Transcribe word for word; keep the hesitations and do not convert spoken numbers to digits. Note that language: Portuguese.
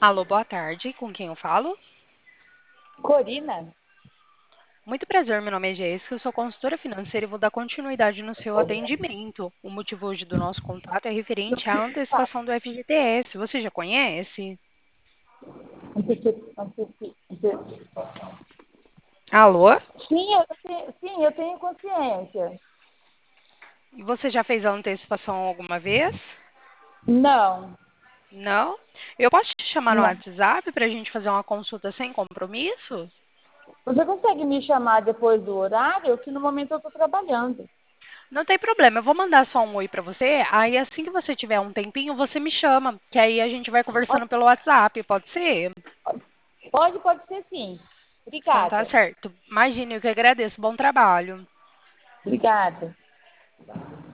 Alô, boa tarde. Com quem eu falo? Corina? Muito prazer, meu nome é Jéssica, eu sou consultora financeira e vou dar continuidade no seu atendimento. O motivo hoje do nosso contato é referente à antecipação do F G T S. Você já conhece? Anteci- anteci- ante- Alô? Sim, eu tenho, sim, eu tenho consciência. E você já fez a antecipação alguma vez? Não, Não? Eu posso te chamar no não. WhatsApp para a gente fazer uma consulta sem compromisso? Você consegue me chamar depois do horário? Que no momento eu estou trabalhando. Não tem problema, eu vou mandar só um oi para você. Aí assim que você tiver um tempinho, você me chama, que aí a gente vai conversando pelo WhatsApp, pode ser? Pode, pode ser sim. Então tá Obrigada. certo. Imagine, eu que agradeço. Bom trabalho. Obrigada.